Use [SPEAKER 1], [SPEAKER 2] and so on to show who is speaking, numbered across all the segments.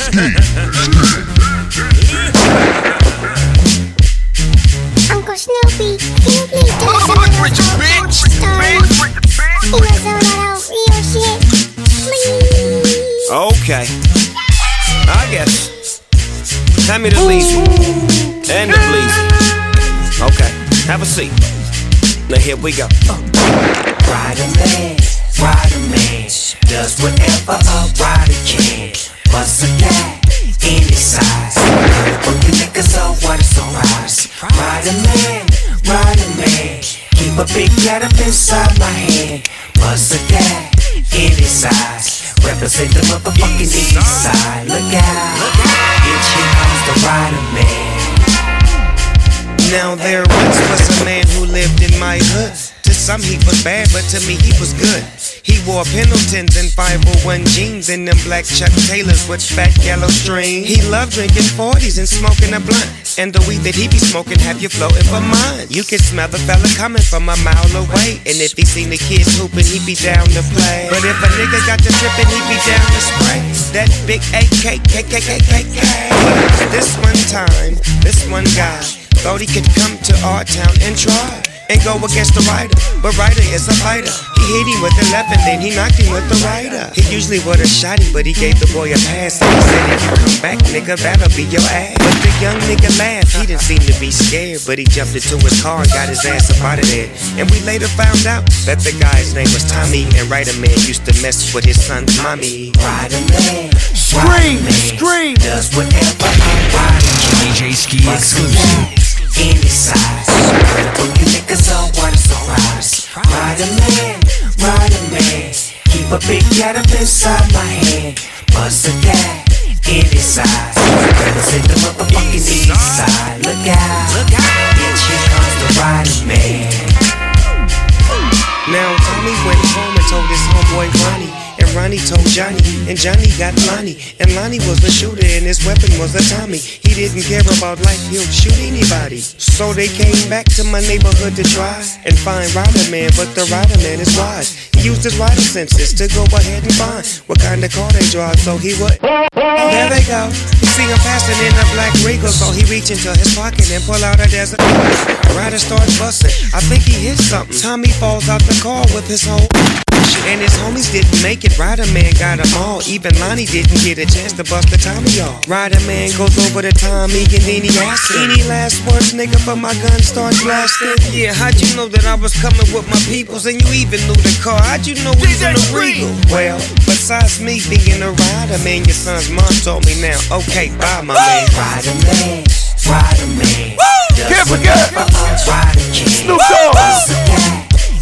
[SPEAKER 1] Uncle Snoopy, can you please tell us about the story? He was on that real shit. Please.
[SPEAKER 2] Okay. I guess. Hand me the leash. And the bleezy. Okay. Have a seat. Now here we go.
[SPEAKER 3] Rider man, does whatever a rider can. Bust a cat, any size. Funky niggas so what it's alright. Rider man, keep a big cat up inside my hand. Bust a cat, any size. Represent the motherfucking east side. Look out, here comes the rider man.
[SPEAKER 2] Now there once was a man who lived in my hood. To some he was bad, but to me he was good. He wore Pendletons and 501 jeans and them black Chuck Taylors with fat yellow strings. He loved drinking 40s and smoking a blunt. And the weed that he be smoking have you floating for mine. You can smell the fella coming from a mile away. And if he seen the kids hooping, he be down to play. But if a nigga got to tripping, he be down to spray that big AK, KKKKK. But this one time, this one guy thought he could come to our town and try and go against the rider, but Ryder is a fighter. He hit him with 11, then he knocked him with the rider. He usually would've shot him, but he gave the boy a pass. And he said, if you come back, nigga, that'll be your ass. But the young nigga laughed, he didn't seem to be scared, but he jumped into his car and got his ass up out of there. And we later found out that the guy's name was Tommy, and Ryder man used to mess with his son's mommy.
[SPEAKER 3] Ryder man,
[SPEAKER 4] Scream,
[SPEAKER 3] does whatever a rider can.
[SPEAKER 5] DJ Ski exclusive.
[SPEAKER 3] Any size. Funky niggas all want us alright. Rider man, keep a big cat up inside my hand. Bust a cat, any size. Represent the motherfucking east side. Look out, here comes the rider man.
[SPEAKER 2] Now Tommy went home and told his homeboy Ronnie, and Ronnie told Johnny, and Johnny got Lonnie, and Lonnie was the shooter and his weapon was a Tommy. He didn't care about life, he'll shoot anybody. So they came back to my neighborhood to try and find Rider Man, but the Rider Man is wise. He used his rider senses to go ahead and find what kind of car they drive, so he would. There they go. He see him passing in a black Regal, so he reach into his pocket and pull out a desert. Rider starts busting. I think he hit something. Tommy falls out the car with his whole and his homies didn't make it. Rider Man got them all. Even Lonnie didn't get a chance to bust the Tommy off. Rider Man goes over to Tommy and then he asks him, any last words, nigga, but my gun starts blasting? Yeah, how'd you know that I was coming with my peoples? And you even knew the car. How'd you know it was in a Regal? Well, besides me being a Rider Man, your son's mom told me now. Okay, bye, my man.
[SPEAKER 3] Rider man.
[SPEAKER 4] Can't forget Snoop Dogg.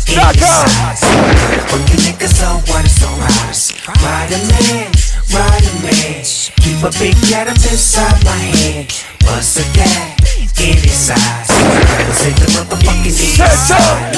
[SPEAKER 3] Funky niggas all want us alright. Rider man, keep a big cat up inside my hand. Bust a cat, any size. Represent the motherfucking east side.